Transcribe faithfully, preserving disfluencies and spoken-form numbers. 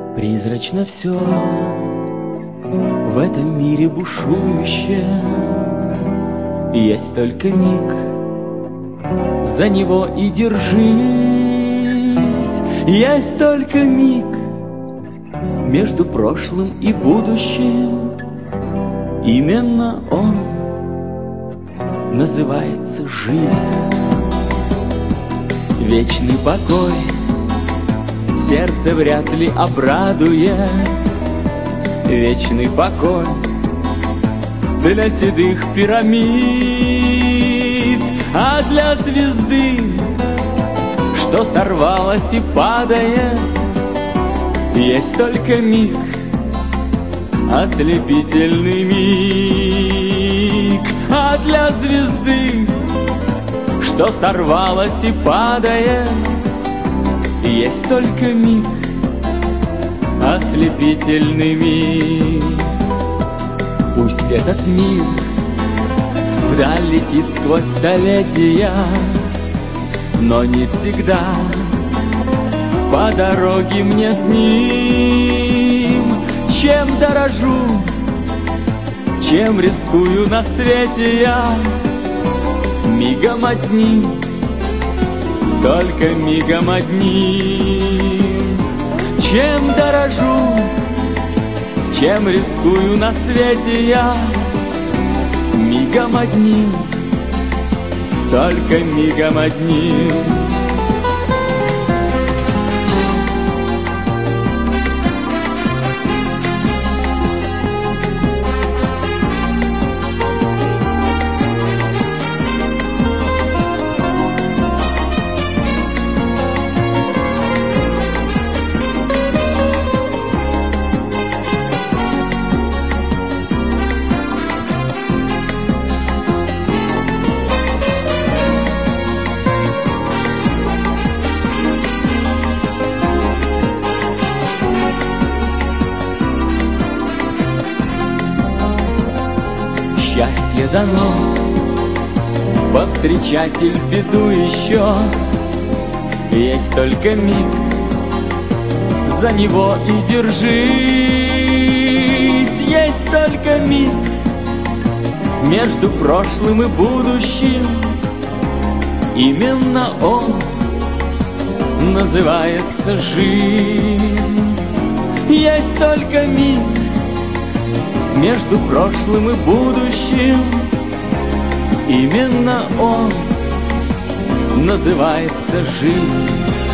Призрачно все в этом мире бушующее. Есть только миг, за него и держись. Есть только миг между прошлым и будущим. Именно он называется жизнь. Вечный покой сердце вряд ли обрадует. Вечный покой для седых пирамид, а для звезды, что сорвалась и падает, есть только миг, ослепительный миг. А для звезды, что сорвалась и падает, есть только миг, ослепительный миг. Пусть этот мир вдаль летит сквозь столетия, но не всегда по дороге мне с ним. Чем дорожу, чем рискую на свете я, мигом одним, только мигом одним. Чем дорожу, чем рискую на свете я, мигом одним, только мигом одним. Счастье дано, повстречатель беду еще. Есть только миг, за него и держись. Есть только миг между прошлым и будущим. Именно он называется жизнь. Есть только миг между прошлым и будущим. Именно он называется жизнь.